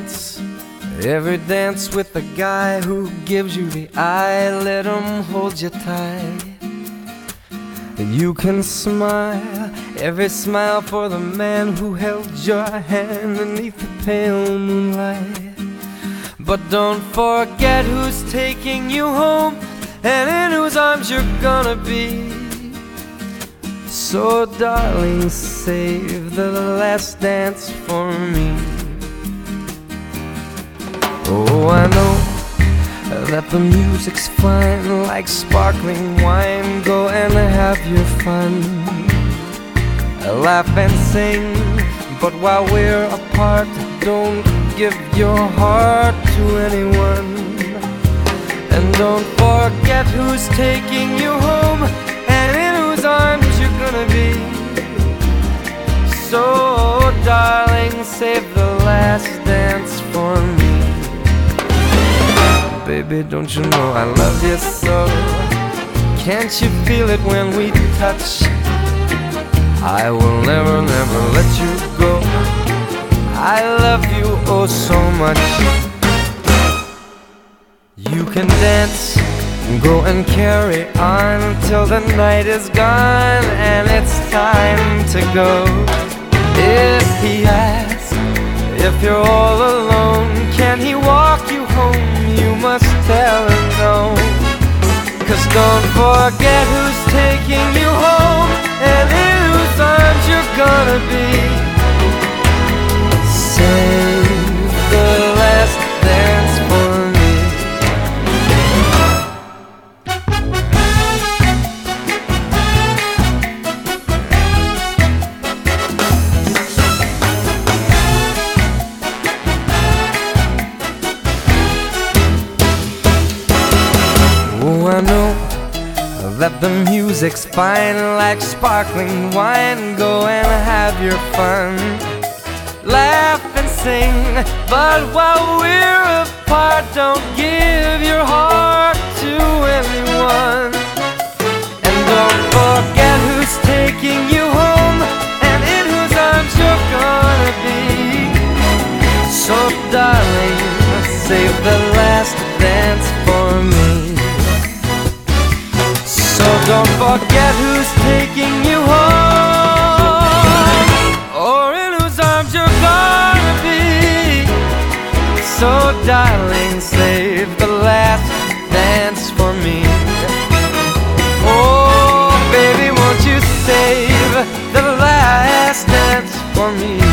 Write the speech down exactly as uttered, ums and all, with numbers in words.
dance, every dance with the guy who gives you the eye. Let him hold you tight. You can smile, every smile for the man who held your hand beneath the pale moonlight. But don't forget who's taking you home and in whose arms you're gonna be. So darling, save the last dance for me. Oh, I know that the music's fine, like sparkling wine. Go and have your fun, laugh and sing, but while we're apart, don't give your heart to anyone. And don't forget who's taking you home and in whose arms you're gonna be. So darling, save the last dance for me. Baby, don't you know I love you so? Can't you feel it when we touch? I will never, never let you go. I love you oh so much. You can dance, go and carry on till the night is gone and it's time to go. If he asks if you're all alone, can he walk you home? You must tell him no. 'Cause don't forget who's taking you home and in whose arms you're gonna be. Save the last dance for me. Oh, I know that the music's fine, like sparkling wine. Go and have your fun, laugh and sing, but while we're apart, don't give your heart to anyone. And don't forget who's taking you home and in whose arms you're gonna be. So darling, save the last dance for me. So don't forget who's taking you home or in whose arms you're gonna be. So darling, save the last dance for me. Oh baby, won't you save the last dance for me?